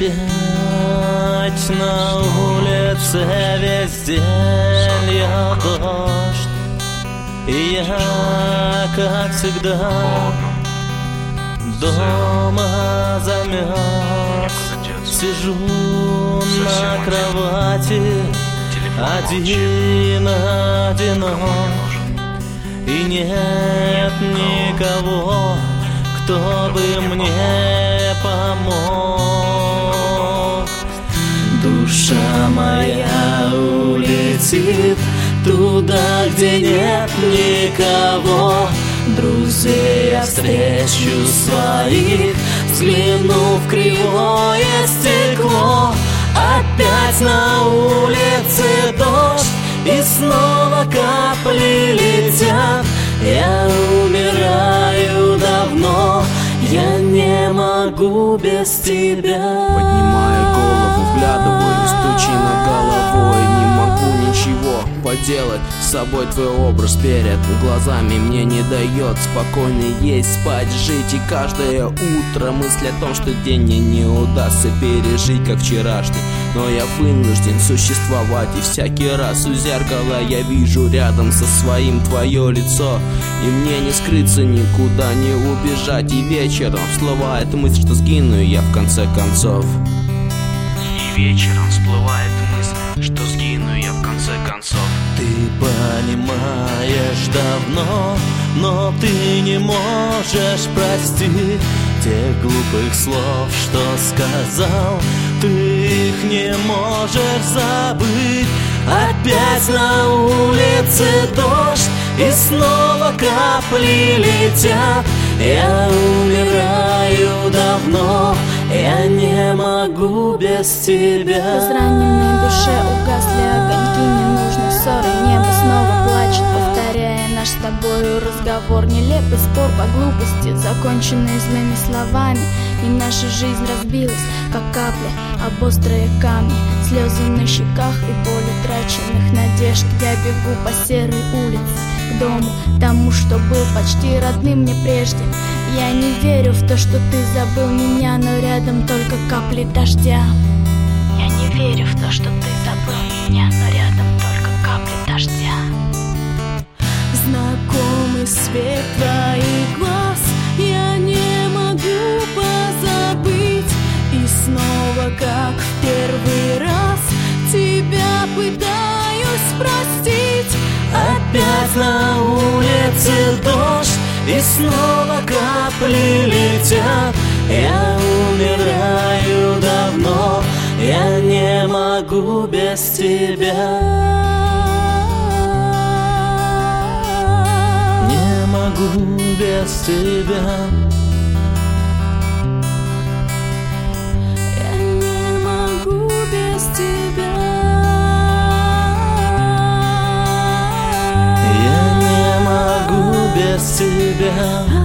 Опять на улице весь день льет дождь, и я, как всегда, дома замерз. Сижу на кровати, один одинок, и нет никого, кто бы мне помог. Душа моя улетит туда, где нет никого. Друзей я встречу своих, взглянув в кривое стекло. Опять на улице дождь, и снова капли летят. Я умираю давно, я не могу без тебя. Поднимаю голову, вглядываюсь, тучи над головой. Не могу ничего поделать с собой, твой образ перед глазами мне не дает спокойно есть, спать, жить. И каждое утро мысль о том, что день мне не удастся пережить, как вчерашний. Но я вынужден существовать, и всякий раз у зеркала я вижу рядом со своим твое лицо. И мне не скрыться никуда, не убежать. И вечером всплывает мысль, что сгину я в конце концов. И вечером всплывает мысль, что сгину я в конце концов. Ты понимаешь давно, но ты не можешь простить тех глупых слов, что сказал. Ты их не можешь забыть. Опять на улице дождь, и снова капли летят. Я умираю давно, я не могу без тебя. В израненной душе угасли огоньки ненужной ссоры. Небо снова плачет, повторяя наш с тобою разговор. Нелепый спор по глупости, законченный злыми словами. И наша жизнь разбилась, как капли об острые камни. Слезы на щеках и боль утраченных надежд. Я бегу по серой улице к дому, тому, что был почти родным мне прежде. Я не верю в то, что ты забыл меня, но рядом только капли дождя. Я не верю в то, что ты забыл меня, но рядом только капли дождя. Знакомый свет твоих глаз я не могу позабыть. И снова, как в первый раз, тебя пытаюсь простить. Опять на улице дождь, и снова капли летят. Я умираю давно, я не могу без тебя. Не могу без тебя. Я не могу без тебя. Я не могу без тебя.